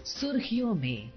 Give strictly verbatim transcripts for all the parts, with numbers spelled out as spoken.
सुर्खियों में।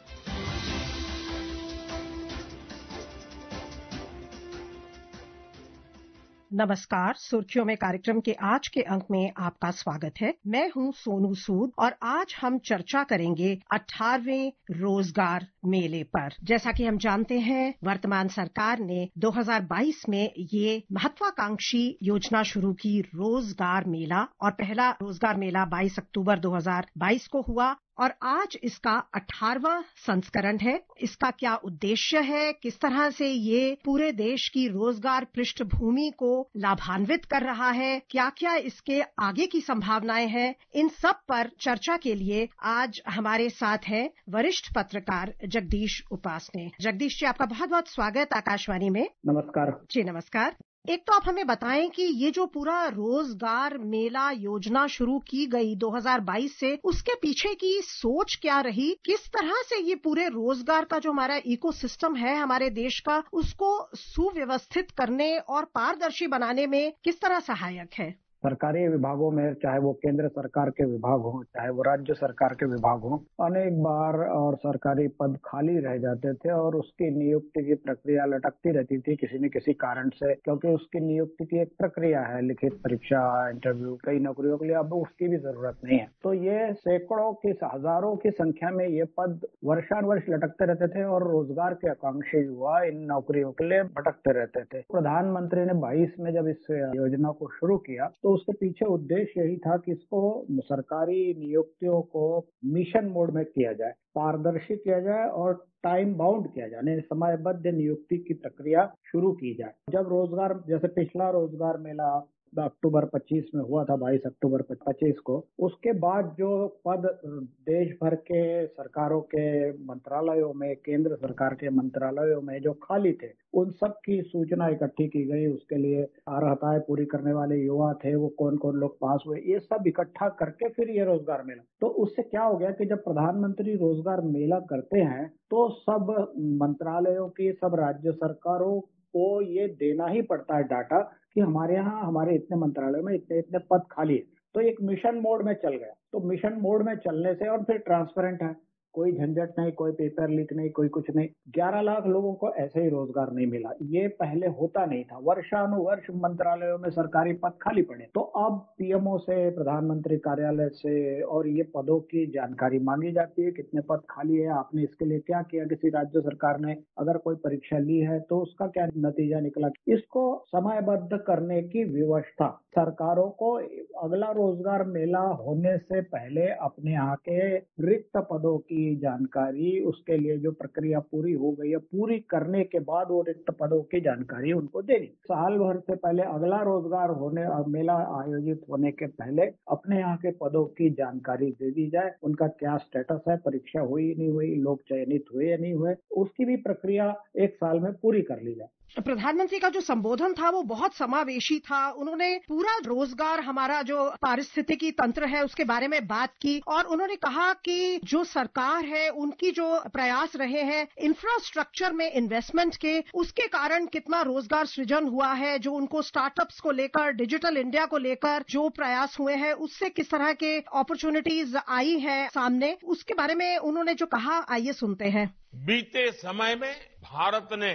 नमस्कार, सुर्खियों में कार्यक्रम के आज के अंक में आपका स्वागत है। मैं हूं सोनू सूद और आज हम चर्चा करेंगे अठारहवें रोजगार मेले पर। जैसा कि हम जानते हैं, वर्तमान सरकार ने दो हज़ार बाईस में ये महत्वाकांक्षी योजना शुरू की, रोजगार मेला, और पहला रोजगार मेला बाईस अक्टूबर दो हज़ार बाईस को हुआ और आज इसका अठारहवां संस्करण है। इसका क्या उद्देश्य है, किस तरह से ये पूरे देश की रोजगार पृष्ठभूमि को लाभान्वित कर रहा है, क्या क्या इसके आगे की संभावनाएं हैं, इन सब पर चर्चा के लिए आज हमारे साथ हैं वरिष्ठ पत्रकार जगदीश उपासने। जगदीश जी, आपका बहुत बहुत स्वागत आकाशवाणी में। नमस्कार जी नमस्कार। एक तो आप हमें बताएं कि ये जो पूरा रोजगार मेला योजना शुरू की गई दो हज़ार बाईस से, उसके पीछे की सोच क्या रही, किस तरह से ये पूरे रोजगार का जो हमारा इकोसिस्टम है हमारे देश का, उसको सुव्यवस्थित करने और पारदर्शी बनाने में किस तरह सहायक है? सरकारी विभागों में, चाहे वो केंद्र सरकार के विभाग हो, चाहे वो राज्य सरकार के विभाग हो, अनेक बार और सरकारी पद खाली रह जाते थे और उसकी नियुक्ति की प्रक्रिया लटकती रहती थी किसी न किसी कारण से, क्योंकि उसकी नियुक्ति की एक प्रक्रिया है, लिखित परीक्षा, इंटरव्यू। कई नौकरियों के लिए अब उसकी भी जरूरत नहीं है। तो ये सैकड़ों की, हजारों की संख्या में ये पद वर्षानुवर्ष लटकते रहते थे और रोजगार के आकांक्षी युवा इन नौकरियों के लिए भटकते रहते थे। प्रधानमंत्री ने बाईस में जब इस योजना को शुरू किया तो उसके पीछे उद्देश्य यही था कि इसको सरकारी नियुक्तियों को मिशन मोड में किया जाए, पारदर्शी किया जाए और टाइम बाउंड किया जाए, यानी समयबद्ध नियुक्ति की प्रक्रिया शुरू की जाए। जब रोजगार, जैसे पिछला रोजगार मेला अक्टूबर पच्चीस में हुआ था, बाईस अक्टूबर पच्चीस को, उसके बाद जो पद देश भर के सरकारों के मंत्रालयों में, केंद्र सरकार के मंत्रालयों में जो खाली थे, उन सब की सूचना इकट्ठी की गई। उसके लिए अर्हताएं पूरी करने वाले युवा थे, वो कौन कौन लोग पास हुए, ये सब इकट्ठा करके फिर ये रोजगार मेला। तो उससे क्या हो गया कि जब प्रधानमंत्री रोजगार मेला करते हैं तो सब मंत्रालयों की, सब राज्य सरकारों को ये देना ही पड़ता है डाटा कि हमारे यहाँ, हमारे इतने मंत्रालयों में इतने इतने पद खाली है। तो एक मिशन मोड में चल गया। तो मिशन मोड में चलने से, और फिर ट्रांसपेरेंट है, कोई झंझट नहीं, कोई पेपर लीक नहीं, कोई कुछ नहीं। ग्यारह लाख लोगों को ऐसे ही रोजगार नहीं मिला। ये पहले होता नहीं था। वर्षानुवर्ष मंत्रालयों में सरकारी पद खाली पड़े। तो अब पीएमओ से, प्रधानमंत्री कार्यालय से, और ये पदों की जानकारी मांगी जाती है, कितने पद खाली है, आपने इसके लिए क्या किया, किसी राज्य सरकार ने अगर कोई परीक्षा ली है तो उसका क्या नतीजा निकला। इसको समयबद्ध करने की व्यवस्था सरकारों को अगला रोजगार मेला होने से पहले अपने यहाँ के रिक्त पदों की जानकारी, उसके लिए जो प्रक्रिया पूरी हो गई है, पूरी करने के बाद वो रिक्त पदों की जानकारी उनको देनी। साल भर से पहले, अगला रोजगार होने मेला आयोजित होने के पहले अपने यहाँ के पदों की जानकारी दे दी जाए, उनका क्या स्टेटस है, परीक्षा हुई नहीं हुई, लोग चयनित हुए या नहीं हुए, उसकी भी प्रक्रिया एक साल में पूरी कर ली जाए। प्रधानमंत्री का जो संबोधन था वो बहुत समावेशी था। उन्होंने पूरा रोजगार, हमारा जो पारिस्थितिकी तंत्र है, उसके बारे में बात की और उन्होंने कहा कि जो सरकार है उनकी जो प्रयास रहे हैं इंफ्रास्ट्रक्चर में इन्वेस्टमेंट के, उसके कारण कितना रोजगार सृजन हुआ है। जो उनको स्टार्टअप्स को लेकर, डिजिटल इंडिया को लेकर जो प्रयास हुए हैं, उससे किस तरह के अपॉर्चुनिटीज आई है सामने, उसके बारे में उन्होंने जो कहा, आइए सुनते हैं। बीते समय में भारत ने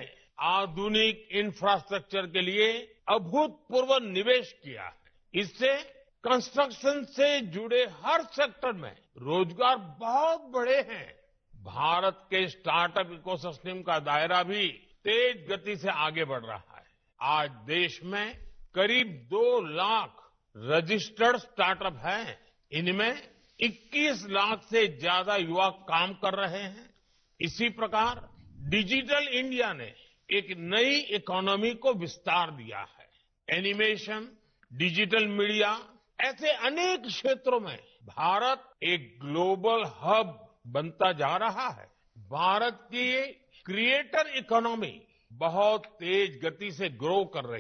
आधुनिक इंफ्रास्ट्रक्चर के लिए अभूतपूर्व निवेश किया है। इससे कंस्ट्रक्शन से जुड़े हर सेक्टर में रोजगार बहुत बढ़े हैं। भारत के स्टार्टअप इकोसिस्टम का दायरा भी तेज गति से आगे बढ़ रहा है। आज देश में करीब दो लाख रजिस्टर्ड स्टार्टअप हैं। इनमें इक्कीस लाख से ज्यादा युवा काम कर रहे हैं। इसी प्रकार डिजिटल इंडिया ने एक नई इकोनॉमी को विस्तार दिया है। एनिमेशन, डिजिटल मीडिया, ऐसे अनेक क्षेत्रों में भारत एक ग्लोबल हब बनता जा रहा है। भारत की क्रिएटर इकोनॉमी बहुत तेज गति से ग्रो कर रही है।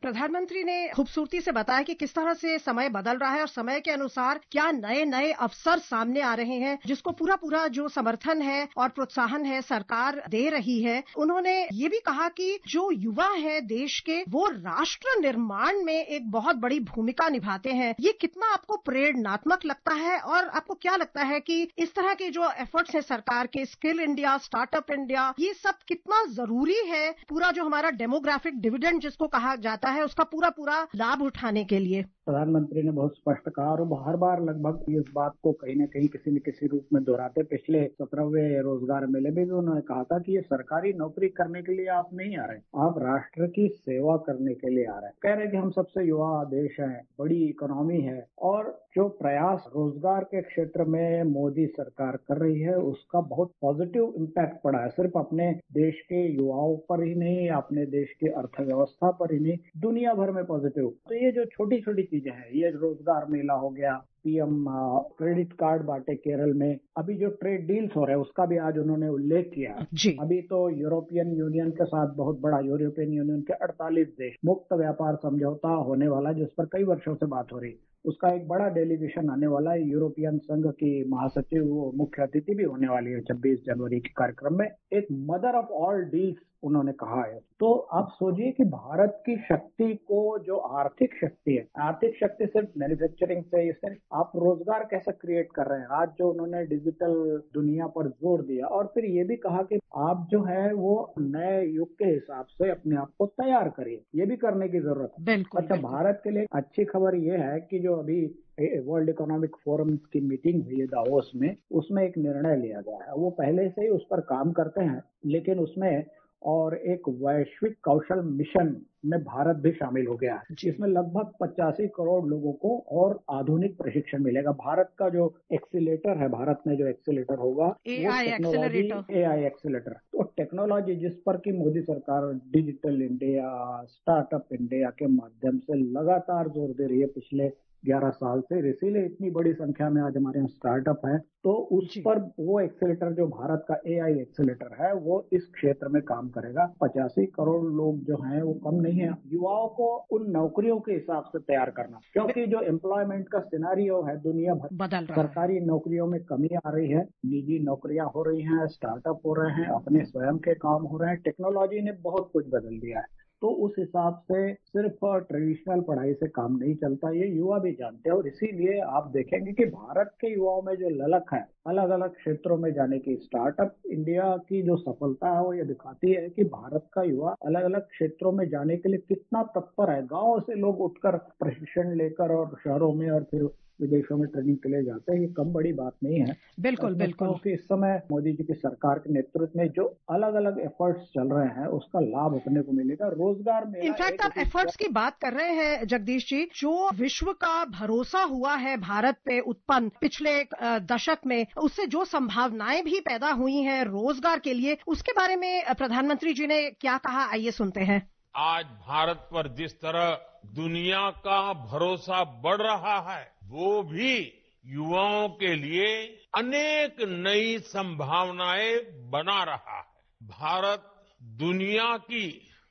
प्रधानमंत्री ने खूबसूरती से बताया कि किस तरह से समय बदल रहा है और समय के अनुसार क्या नए नए अवसर सामने आ रहे हैं, जिसको पूरा पूरा जो समर्थन है और प्रोत्साहन है सरकार दे रही है। उन्होंने ये भी कहा कि जो युवा है देश के, वो राष्ट्र निर्माण में एक बहुत बड़ी भूमिका निभाते हैं। ये कितना आपको प्रेरणात्मक लगता है और आपको क्या लगता है कि इस तरह के जो एफर्ट्स है सरकार के, स्किल इंडिया, स्टार्टअप इंडिया, ये सब कितना जरूरी है पूरा जो हमारा डेमोग्राफिक डिविडेंड जिसको कहा जाता है उसका पूरा पूरा लाभ उठाने के लिए? प्रधानमंत्री ने बहुत स्पष्ट कहा और हर बार लगभग इस बात को कहीं न कहीं किसी न किसी रूप में दोहराते। पिछले सत्रहवें रोजगार मेले में भी उन्होंने कहा था कि ये सरकारी नौकरी करने के लिए आप नहीं आ रहे, आप राष्ट्र की सेवा करने के लिए आ रहे हैं। कह रहे कि हम सबसे युवा देश हैं, बड़ी इकोनॉमी है और जो प्रयास रोजगार के क्षेत्र में मोदी सरकार कर रही है उसका बहुत पॉजिटिव इम्पैक्ट पड़ा है, सिर्फ अपने देश के युवाओं पर ही नहीं, अपने देश की अर्थव्यवस्था पर ही नहीं, दुनिया भर में पॉजिटिव। तो ये जो छोटी छोटी चीजें हैं, ये रोजगार मेला हो गया, पीएम क्रेडिट कार्ड बांटे केरल में, अभी जो ट्रेड डील्स हो रहे हैं उसका भी आज उन्होंने उल्लेख किया। अभी तो यूरोपियन यूनियन के साथ बहुत बड़ा, यूरोपियन यूनियन के अड़तालीस देश मुक्त व्यापार समझौता होने वाला, जिस पर कई वर्षों से बात हो रही, उसका एक बड़ा डेलीगेशन आने वाला है। यूरोपियन संघ की महासचिव मुख्य अतिथि भी होने वाली है छब्बीस जनवरी के कार्यक्रम में। एक मदर ऑफ ऑल डील्स उन्होंने कहा है। तो आप सोचिए कि भारत की शक्ति को, जो आर्थिक शक्ति है, आर्थिक शक्ति सिर्फ मैन्युफैक्चरिंग से, सिर्फ आप रोजगार कैसे क्रिएट कर रहे हैं, आज जो उन्होंने डिजिटल दुनिया पर जोर दिया और फिर ये भी कहा कि आप जो है वो नए युग के हिसाब से अपने आप को तैयार करिए, ये भी करने की जरूरत है। अच्छा, भारत के लिए अच्छी खबर ये है कि जो अभी वर्ल्ड इकोनॉमिक फोरम की मीटिंग हुई है दावोस में, उसमें एक निर्णय लिया गया है। वो पहले से ही उस पर काम करते हैं, लेकिन उसमें और एक वैश्विक कौशल मिशन में भारत भी शामिल हो गया है, जिसमें लगभग पचासी करोड़ लोगों को और आधुनिक प्रशिक्षण मिलेगा। भारत का जो एक्सीलेटर है, भारत में जो एक्सीलेटर होगा, एआई एक्सीलरेटर, एआई एक्सीलेटर। तो टेक्नोलॉजी जिस पर की मोदी सरकार डिजिटल इंडिया, स्टार्टअप इंडिया के माध्यम से लगातार जोर दे रही है पिछले ग्यारह साल से, इसीलिए इतनी बड़ी संख्या में आज हमारे यहाँ स्टार्टअप है। तो उस पर वो एक्सीलेटर जो भारत का एआई एक्सीलेटर है वो इस क्षेत्र में काम करेगा। पचासी करोड़ लोग जो हैं वो कम नहीं है। युवाओं को उन नौकरियों के हिसाब से तैयार करना, क्योंकि जो एम्प्लॉयमेंट का सिनेरियो है दुनिया भर बदल रहा है, सरकारी नौकरियों में कमी आ रही है, निजी नौकरियां हो रही हैं, स्टार्टअप हो रहे हैं, अपने स्वयं के काम हो रहे हैं। टेक्नोलॉजी ने बहुत कुछ बदल दिया है। तो उस हिसाब से सिर्फ ट्रेडिशनल पढ़ाई से काम नहीं चलता, ये युवा भी जानते हैं। और इसीलिए आप देखेंगे कि भारत के युवाओं में जो ललक है अलग अलग क्षेत्रों में जाने की, स्टार्टअप इंडिया की जो सफलता है वो ये दिखाती है कि भारत का युवा अलग अलग क्षेत्रों में जाने के लिए कितना तत्पर है। गाँव से लोग उठकर प्रशिक्षण लेकर और शहरों में और फिर विदेशों में ट्रेनिंग के लिए जाते हैं, ये कम बड़ी बात नहीं है। बिल्कुल बिल्कुल कि इस समय मोदी जी की सरकार के नेतृत्व में जो अलग अलग एफर्ट्स चल रहे हैं उसका लाभ अपने को मिलेगा। रोजगार में इनफैक्ट आप एफर्ट्स की बात कर रहे हैं जगदीश जी, जो विश्व का भरोसा हुआ है भारत पे उत्पन्न पिछले दशक में, उससे जो संभावनाएं भी पैदा हुई हैं रोजगार के लिए, उसके बारे में प्रधानमंत्री जी ने क्या कहा, आइए सुनते हैं। आज भारत पर जिस तरह दुनिया का भरोसा बढ़ रहा है, वो भी युवाओं के लिए अनेक नई संभावनाएं बना रहा है। भारत दुनिया की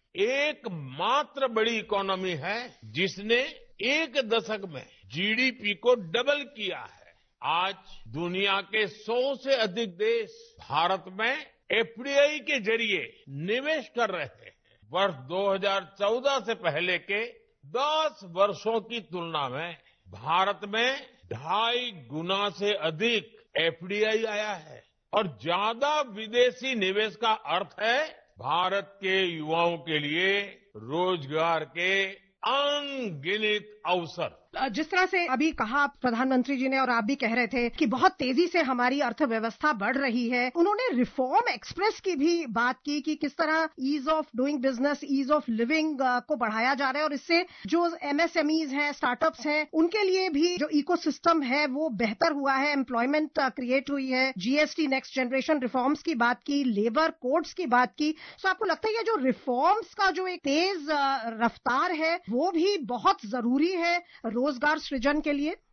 एकमात्र बड़ी इकोनॉमी है जिसने एक दशक में जीडीपी को डबल किया है। आज दुनिया के सौ से अधिक देश भारत में एफडीआई के जरिए निवेश कर रहे हैं। वर्ष दो हज़ार चौदह से पहले के दस वर्षों की तुलना में भारत में ढाई गुना से अधिक एफडीआई आया है और ज्यादा विदेशी निवेश का अर्थ है भारत के युवाओं के लिए रोजगार के अनगिनत अवसर। जिस तरह से अभी कहा प्रधानमंत्री जी ने और आप भी कह रहे थे कि बहुत तेजी से हमारी अर्थव्यवस्था बढ़ रही है, उन्होंने रिफॉर्म एक्सप्रेस की भी बात की कि किस तरह ease of doing business, ease of living को बढ़ाया जा रहा है और इससे जो एमएसएमईज हैं, स्टार्टअप्स हैं, उनके लिए भी जो इकोसिस्टम है वो बेहतर हुआ है, एम्प्लॉयमेंट क्रिएट हुई है। जीएसटी नेक्स्ट जनरेशन रिफॉर्म्स की बात की, लेबर कोड्स की बात की। तो आपको लगता है ये जो रिफॉर्म्स का जो एक तेज रफ्तार है वो भी बहुत जरूरी है रोजगार सृजन के लिए?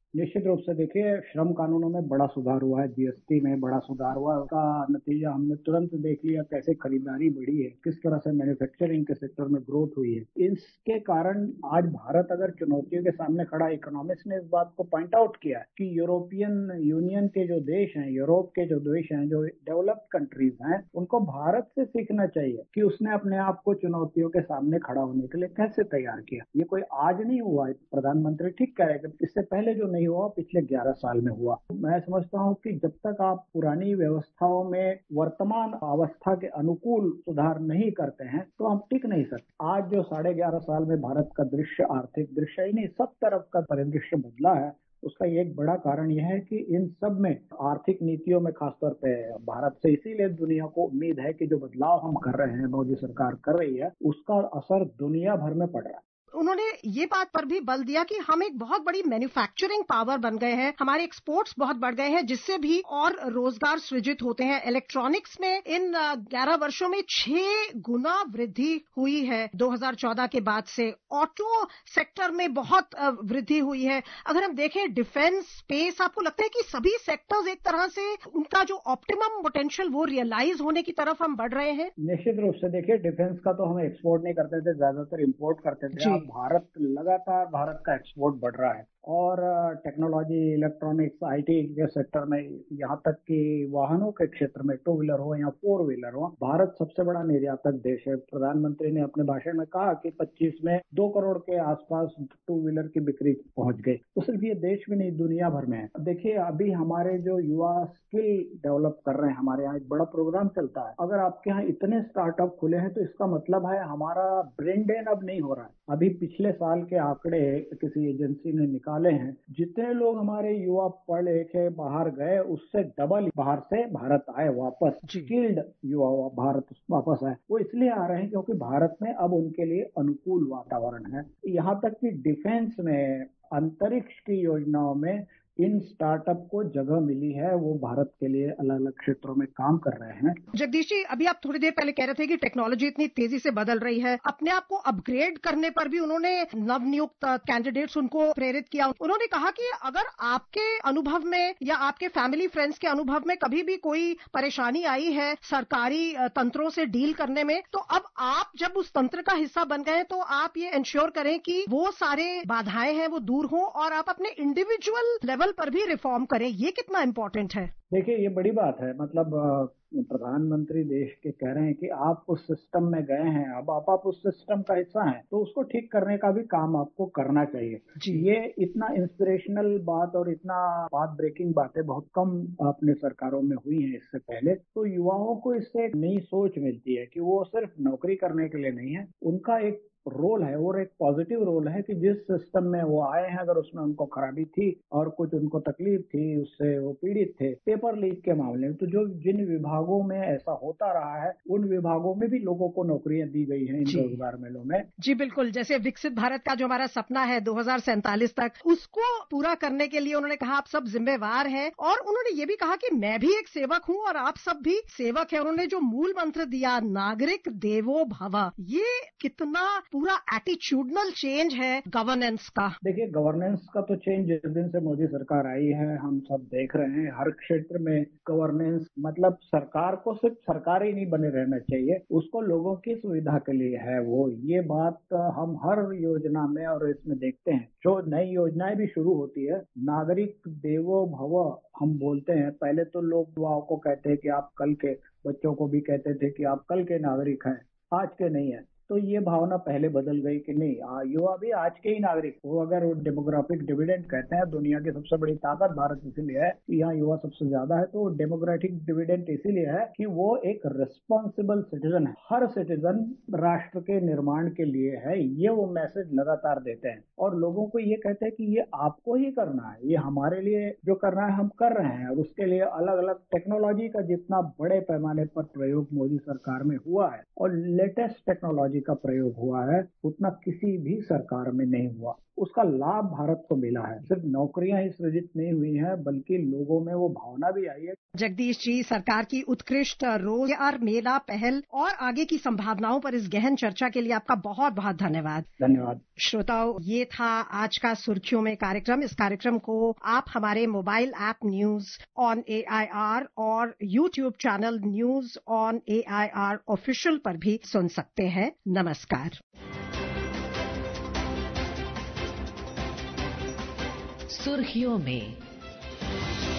निश्चित रूप से देखिए, श्रम कानूनों में बड़ा सुधार हुआ है, जीएसटी में बड़ा सुधार हुआ है। उसका नतीजा हमने तुरंत देख लिया, कैसे खरीदारी बढ़ी है, किस तरह से मैन्युफैक्चरिंग के सेक्टर में ग्रोथ हुई है। इसके कारण आज भारत अगर चुनौतियों के सामने खड़ा, इकोनॉमिक्स ने इस बात को पॉइंट आउट किया है कि यूरोपियन यूनियन के जो देश हैं, यूरोप के जो देश हैं, जो डेवलप्ड कंट्रीज हैं, उनको भारत से सीखना चाहिए कि उसने अपने आप को चुनौतियों के सामने खड़ा होने के लिए कैसे तैयार किया। ये कोई आज नहीं हुआ है, प्रधानमंत्री ठीक कह रहे हैं, इससे पहले जो नहीं हुआ पिछले ग्यारह साल में हुआ। मैं समझता हूँ कि जब तक आप पुरानी व्यवस्थाओं में वर्तमान अवस्था के अनुकूल सुधार नहीं करते हैं तो हम टिक नहीं सकते। आज जो साढ़े ग्यारह साल में भारत का दृश्य, आर्थिक दृश्य ही नहीं, सब तरफ का परिदृश्य बदला है। उसका एक बड़ा कारण यह है कि इन सब में आर्थिक नीतियों में खासतौर पे भारत से, इसीलिए दुनिया को उम्मीद है कि जो बदलाव हम कर रहे हैं, मोदी सरकार कर रही है, उसका असर दुनिया भर में पड़ रहा है। उन्होंने ये बात पर भी बल दिया कि हम एक बहुत बड़ी मैन्युफैक्चरिंग पावर बन गए हैं, हमारे एक्सपोर्ट्स बहुत बढ़ गए हैं, जिससे भी और रोजगार सृजित होते हैं। इलेक्ट्रॉनिक्स में इन ग्यारह वर्षों में छह गुना वृद्धि हुई है दो हज़ार चौदह के बाद से। ऑटो सेक्टर में बहुत वृद्धि हुई है। अगर हम देखें डिफेंस, स्पेस, आपको लगता है कि सभी सेक्टर्स एक तरह से उनका जो ऑप्टिमम पोटेंशियल वो रियलाइज होने की तरफ हम बढ़ रहे हैं? निश्चित रूप से देखिए, डिफेंस का तो हम एक्सपोर्ट नहीं करते थे, ज्यादातर इंपोर्ट करते थे। भारत लगातार भारत का एक्सपोर्ट बढ़ रहा है और टेक्नोलॉजी, इलेक्ट्रॉनिक्स, आईटी के सेक्टर में, यहाँ तक कि वाहनों के क्षेत्र में, टू व्हीलर हो या फोर व्हीलर हो, भारत सबसे बड़ा निर्यातक देश है। प्रधानमंत्री ने अपने भाषण में कहा कि पच्चीस में दो करोड़ के आसपास टू व्हीलर की बिक्री पहुंच गई। तो सिर्फ ये देश में नहीं, दुनिया भर में है। देखिए, अभी हमारे जो युवा स्किल डेवलप कर रहे हैं, हमारे यहाँ एक बड़ा प्रोग्राम चलता है। अगर आपके यहाँ इतने स्टार्टअप खुले हैं तो इसका मतलब है हमारा ब्रेन ड्रेन अब नहीं हो रहा है। अभी पिछले साल के आंकड़े किसी एजेंसी ने निकाले हैं, जितने लोग हमारे युवा पढ़ लिखे बाहर गए, उससे डबल बाहर से भारत आए वापस। स्किल्ड युवा भारत वापस आए। वो इसलिए आ रहे हैं क्योंकि भारत में अब उनके लिए अनुकूल वातावरण है। यहाँ तक कि डिफेंस में, अंतरिक्ष की योजनाओं में इन स्टार्टअप को जगह मिली है। वो भारत के लिए अलग अलग क्षेत्रों में काम कर रहे हैं। जगदीश जी, अभी आप थोड़ी देर पहले कह रहे थे कि टेक्नोलॉजी इतनी तेजी से बदल रही है, अपने आप को अपग्रेड करने पर भी उन्होंने नवनियुक्त कैंडिडेट्स उनको प्रेरित किया। उन्होंने कहा कि अगर आपके अनुभव में या आपके फैमिली फ्रेंड्स के अनुभव में कभी भी कोई परेशानी आई है सरकारी तंत्रों से डील करने में, तो अब आप जब उस तंत्र का हिस्सा बन गए तो आप ये इंश्योर करें कि वो सारे बाधाएं हैं वो दूर हो और आप अपने इंडिविजुअल लेवल पर भी रिफॉर्म करें। ये कितना इम्पोर्टेंट है? देखिए, ये बड़ी बात है। मतलब प्रधानमंत्री देश के कह रहे हैं कि आप उस सिस्टम में गए हैं, अब आप, आप उस सिस्टम का हिस्सा हैं, तो उसको ठीक करने का भी काम आपको करना चाहिए। ये इतना इंस्पिरेशनल बात और इतना पाथ ब्रेकिंग बातें बहुत कम अपने सरकारों में हुई हैं इससे पहले। तो युवाओं को इससे एक नई सोच मिलती है कि वो सिर्फ नौकरी करने के लिए नहीं है, उनका एक रोल है और एक पॉजिटिव रोल है कि जिस सिस्टम में वो आए हैं, अगर उसमें उनको खराबी थी और कुछ उनको तकलीफ थी, उससे वो पीड़ित थे, पेपर लीक के मामले में, तो जो जिन विभागों में ऐसा होता रहा है उन विभागों में भी लोगों को नौकरियां दी गई हैं इन रोजगार मेलों में। जी बिल्कुल, जैसे विकसित भारत का जो हमारा सपना है दो हज़ार सैंतालीस तक, उसको पूरा करने के लिए उन्होंने कहा आप सब जिम्मेवार हैं और उन्होंने ये भी कहा कि मैं भी एक सेवक हूँ और आप सब भी सेवक हैं। उन्होंने जो मूल मंत्र दिया, नागरिक देवो भव, ये कितना पूरा एटीट्यूडनल चेंज है गवर्नेंस का। देखिए, गवर्नेंस का तो चेंज जिस दिन से मोदी सरकार आई है हम सब देख रहे हैं। हर क्षेत्र में गवर्नेंस, मतलब सरकार को सिर्फ सरकार ही नहीं बने रहना चाहिए, उसको लोगों की सुविधा के लिए है वो। ये बात हम हर योजना में और इसमें देखते हैं। जो नई योजनाएं भी शुरू होती है, नागरिक देवो भव हम बोलते हैं। पहले तो लोग युवाओं को कहते हैं कि आप कल के, बच्चों को भी कहते थे कि आप कल के नागरिक हैं, आज के नहीं है। तो ये भावना पहले बदल गई कि नहीं, युवा भी आज के ही नागरिक। वो अगर डेमोग्राफिक डिविडेंड कहते हैं, दुनिया की सबसे बड़ी ताकत भारत इसीलिए है कि यहाँ युवा सबसे ज्यादा है। तो डेमोग्राफिक डिविडेंड इसीलिए है कि वो एक रिस्पॉन्सिबल सिटीजन है। हर सिटीजन राष्ट्र के निर्माण के लिए है, ये वो मैसेज लगातार देते हैं और लोगों को ये कहते हैं कि ये आपको ही करना है, ये हमारे लिए जो करना है हम कर रहे हैं। और उसके लिए अलग अलग टेक्नोलॉजी का जितना बड़े पैमाने पर प्रयोग मोदी सरकार में हुआ है और लेटेस्ट टेक्नोलॉजी का प्रयोग हुआ है, उतना किसी भी सरकार में नहीं हुआ। उसका लाभ भारत को मिला है। सिर्फ नौकरियां ही सृजित नहीं हुई हैं, बल्कि लोगों में वो भावना भी आई है। जगदीश जी, सरकार की उत्कृष्ट रोजगार मेला पहल और आगे की संभावनाओं पर इस गहन चर्चा के लिए आपका बहुत बहुत धन्यवाद। धन्यवाद। श्रोताओं, ये था आज का सुर्खियों में कार्यक्रम। इस कार्यक्रम को आप हमारे mobile app news on A I R और YouTube channel news on A I R official पर भी सुन सकते हैं। नमस्कार। सुर्खियों में